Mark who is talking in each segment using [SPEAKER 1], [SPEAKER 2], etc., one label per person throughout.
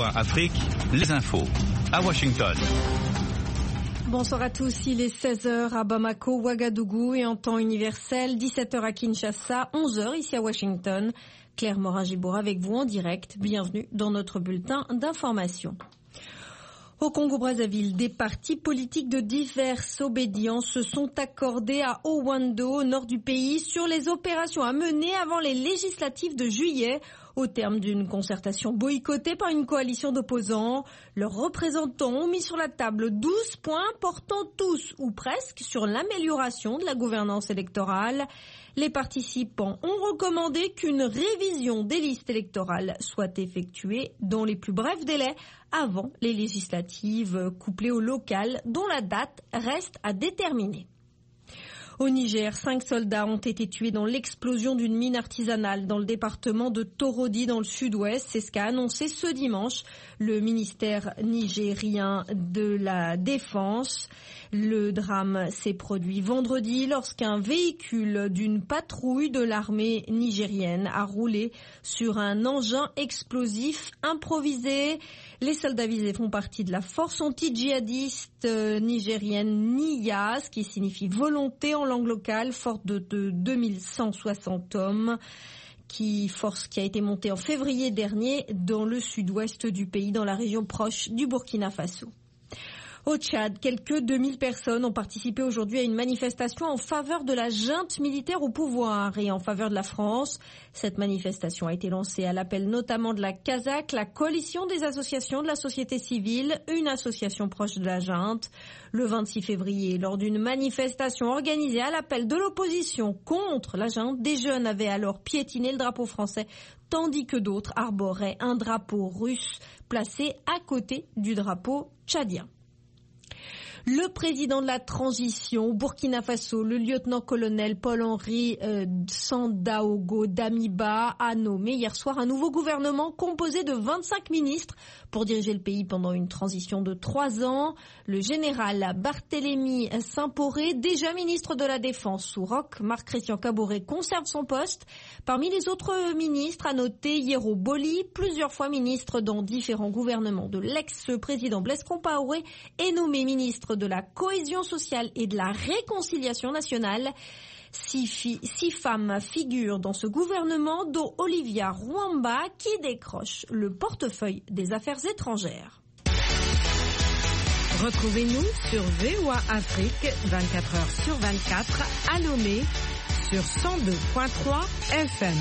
[SPEAKER 1] VOA Afrique, les infos à Washington.
[SPEAKER 2] Bonsoir à tous, il est 16h à Bamako, Ouagadougou et en temps universel, 17h à Kinshasa, 11h ici à Washington. Claire Morin-Gibour avec vous en direct. Bienvenue dans notre bulletin d'information. Au Congo-Brazzaville, des partis politiques de diverses obédiences se sont accordés à Owando, au nord du pays, sur les opérations à mener avant les législatives de juillet. Au terme d'une concertation boycottée par une coalition d'opposants, leurs représentants ont mis sur la table 12 points portant tous ou presque sur l'amélioration de la gouvernance électorale. Les participants ont recommandé qu'une révision des listes électorales soit effectuée dans les plus brefs délais avant les législatives couplées au local dont la date reste à déterminer. Au Niger, 5 soldats ont été tués dans l'explosion d'une mine artisanale dans le département de Torodi dans le sud-ouest. C'est ce qu'a annoncé ce dimanche le ministère nigérien de la Défense. Le drame s'est produit vendredi lorsqu'un véhicule d'une patrouille de l'armée nigérienne a roulé sur un engin explosif improvisé. Les soldats visés font partie de la force anti-djihadiste nigérienne NIA, ce qui signifie volonté en langue locale, forte de 2160 hommes, force qui a été montée en février dernier dans le sud-ouest du pays, dans la région proche du Burkina Faso. Au Tchad, quelques 2000 personnes ont participé aujourd'hui à une manifestation en faveur de la junte militaire au pouvoir et en faveur de la France. Cette manifestation a été lancée à l'appel notamment de la CASAC, la coalition des associations de la société civile, une association proche de la junte. Le 26 février, lors d'une manifestation organisée à l'appel de l'opposition contre la junte, des jeunes avaient alors piétiné le drapeau français, tandis que d'autres arboraient un drapeau russe placé à côté du drapeau tchadien. Le président de la transition au Burkina Faso, le lieutenant-colonel Paul-Henri Sandaogo Damiba, a nommé hier soir un nouveau gouvernement composé de 25 ministres pour diriger le pays pendant une transition de 3 ans. Le général Barthélemy Simporé, déjà ministre de la Défense sous Roch Marc-Christian Kaboré, conserve son poste. Parmi les autres ministres, à noter Yero Boli, plusieurs fois ministre dans différents gouvernements de l'ex-président Blaise Compaoré, est nommé ministre de la cohésion sociale et de la réconciliation nationale. 6 femmes figurent dans ce gouvernement, dont Olivia Rwamba qui décroche le portefeuille des affaires étrangères.
[SPEAKER 3] Retrouvez-nous sur VOA Afrique 24h sur 24 à Lomé sur 102.3 FM.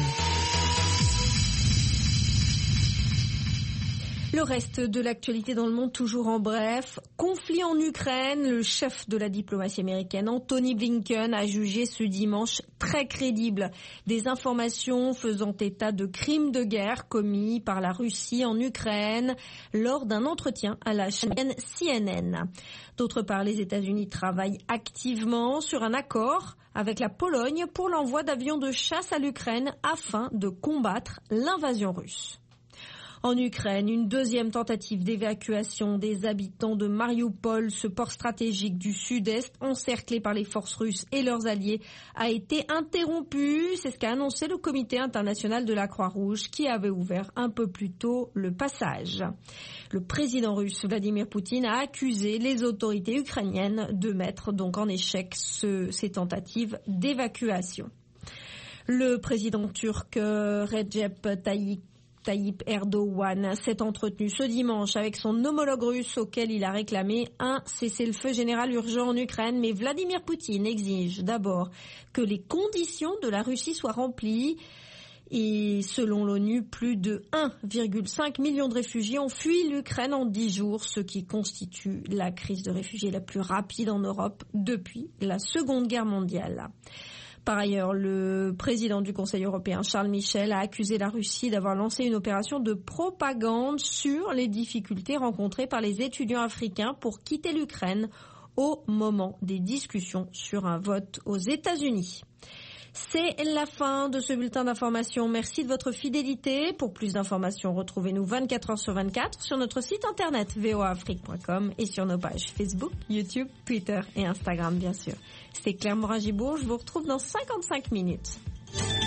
[SPEAKER 2] Le reste de l'actualité dans le monde, toujours en bref. Conflit en Ukraine, le chef de la diplomatie américaine, Anthony Blinken, a jugé ce dimanche très crédible des informations faisant état de crimes de guerre commis par la Russie en Ukraine lors d'un entretien à la chaîne CNN. D'autre part, les États-Unis travaillent activement sur un accord avec la Pologne pour l'envoi d'avions de chasse à l'Ukraine afin de combattre l'invasion russe. En Ukraine, une deuxième tentative d'évacuation des habitants de Mariupol, ce port stratégique du sud-est, encerclé par les forces russes et leurs alliés, a été interrompue. C'est ce qu'a annoncé le Comité international de la Croix-Rouge, qui avait ouvert un peu plus tôt le passage. Le président russe Vladimir Poutine a accusé les autorités ukrainiennes de mettre donc en échec ces tentatives d'évacuation. Le président turc Recep Tayyip Erdogan s'est entretenu ce dimanche avec son homologue russe auquel il a réclamé un cessez-le-feu général urgent en Ukraine. Mais Vladimir Poutine exige d'abord que les conditions de la Russie soient remplies. Et selon l'ONU, plus de 1,5 million de réfugiés ont fui l'Ukraine en 10 jours, ce qui constitue la crise de réfugiés la plus rapide en Europe depuis la Seconde Guerre mondiale. Par ailleurs, le président du Conseil européen, Charles Michel, a accusé la Russie d'avoir lancé une opération de propagande sur les difficultés rencontrées par les étudiants africains pour quitter l'Ukraine au moment des discussions sur un vote aux États-Unis. C'est la fin de ce bulletin d'information. Merci de votre fidélité. Pour plus d'informations, retrouvez-nous 24 heures sur 24 sur notre site internet voaafrique.com et sur nos pages Facebook, YouTube, Twitter et Instagram, bien sûr. C'était Claire Morin-Gibour. Je vous retrouve dans 55 minutes.